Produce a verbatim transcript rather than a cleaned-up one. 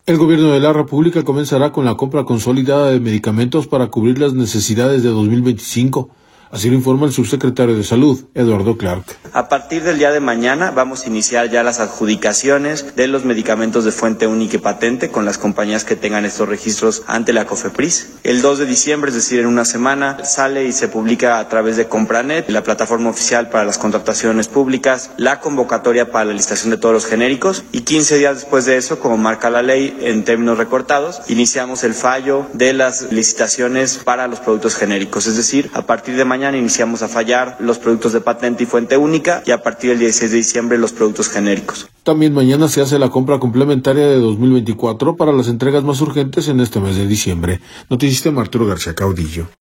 El Gobierno de la República comenzará con la compra consolidada de medicamentos para cubrir las necesidades de dos mil veinticinco. Así lo informa el subsecretario de Salud, Eduardo Clark. A partir del día de mañana vamos a iniciar ya las adjudicaciones de los medicamentos de fuente única y patente con las compañías que tengan estos registros ante la COFEPRIS. El dos de diciembre, es decir, en una semana, sale y se publica a través de Compranet, la plataforma oficial para las contrataciones públicas, la convocatoria para la licitación de todos los genéricos, y quince días después de eso, como marca la ley en términos recortados, iniciamos el fallo de las licitaciones para los productos genéricos. Es decir, a partir de mañana Mañana iniciamos a fallar los productos de patente y fuente única y a partir del dieciséis de diciembre los productos genéricos. También mañana se hace la compra complementaria de dos mil veinticuatro para las entregas más urgentes en este mes de diciembre. Noticista Arturo García Caudillo.